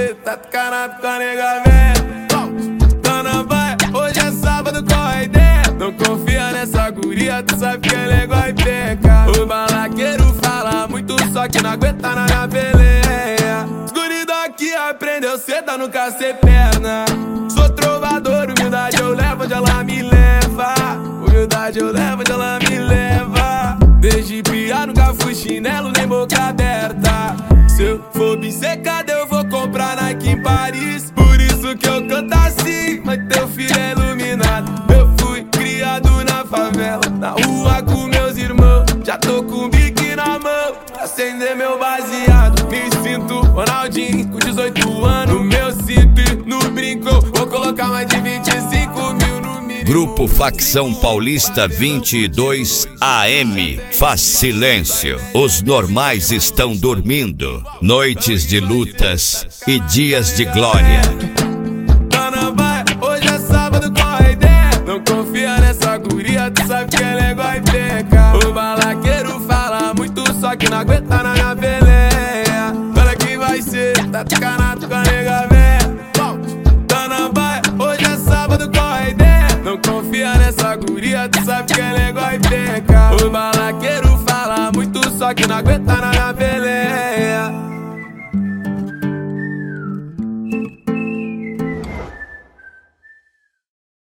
ser, tá tucanado com a nega velha. Tá na baia, hoje é sábado, corre ideia. Não confia nessa guria, tu sabe que ela é igual e peca. O balaqueiro fala muito, só que não aguenta na minha peleia. Os guri daqui aprendeu cedo a nunca ser perna. Sou trovador, humildade eu levo onde ela me leva. Humildade eu levo onde ela me leva. Desde piar nunca fui chinelo nem boca aberta. Se eu for bissecado eu vou comprar Nike em Paris. Por isso que eu canto assim, mas teu filho é iluminado. Eu fui criado na favela, na rua com meus irmãos. Já tô com o bique na mão, acender meu baseado. Me sinto Ronaldinho com 18 anos. No meu cinto e no brinco vou colocar mais de 25 mil no mínimo. Grupo Facção Paulista 22 AM. Faz silêncio. Os normais estão dormindo. Noites de lutas e dias de glória. Tá na baia, hoje é sábado, corre ideia. Não confia nessa guria, tu sabe que ela é igual e peca. O balaqueiro fala muito, só que não aguenta na minha peleia. Olha que vai ser, tá tucanado com a nega velha. Tá na baia, hoje é sábado, corre ideia. Não confia nessa guria, tu sabe que ela é igual e peca. O balaqueiro fala muito, só que não aguenta na minha